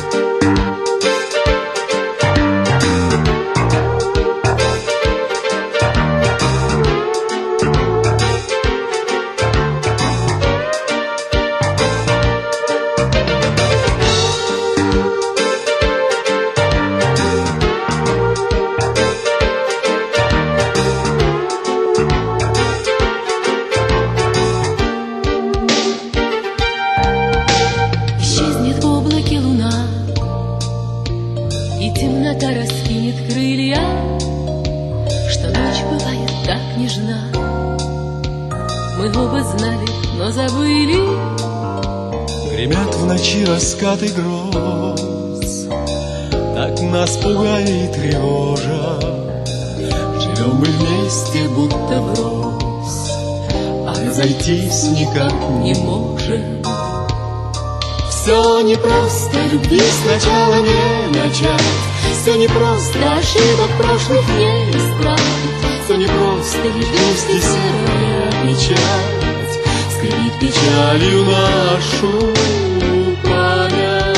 темнота раскинет крылья, что ночь бывает так нежна. Мы оба знали, но забыли. Гремят в ночи раскаты гроз, так нас пугали и тревожа. Живем мы вместе, будто врозь, а разойтись никак не можем. Все непросто, любви сначала не начать. Все непросто, ошибок прошлых не исправить. Все непросто, лишь грусть и серая печать скрипит печалью нашу память.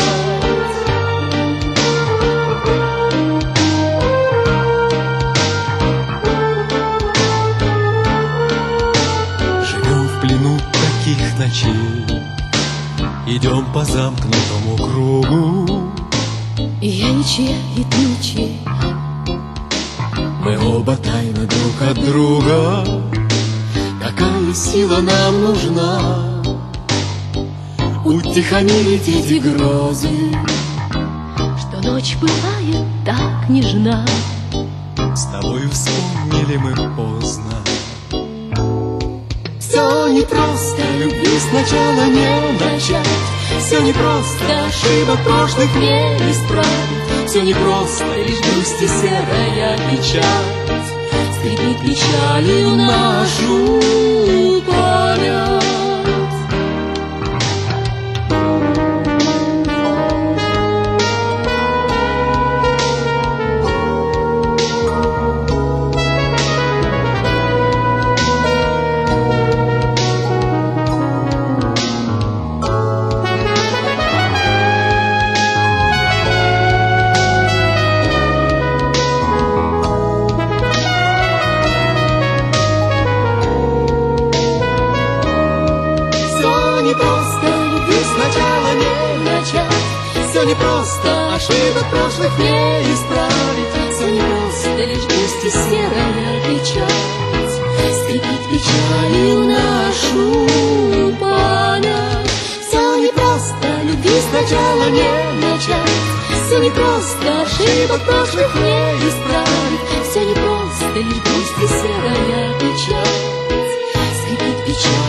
Живем в плену таких ночей, идем по замкнутому кругу. И я ничья, и ты ничья. Мы оба тайны друг от друга. Какая сила нам нужна утихомирить эти грозы, что ночь бывает так нежна. С тобой вспомнили мы поздно. Все непросто, любви сначала не начать. Все непросто, ошибок прошлых не исправить. Все непросто, лишь грусть и серая печать скрипит печалью нашу память. Все непросто, ошибок прошлых не исправить. Все непросто, лишь грусть и серая печать скрипит печалью нашу память. Все непросто, любви сначала не начать. Все непросто, ошибок прошлых не исправить. Все непросто, лишь грусть и серая печать скрипит печалью.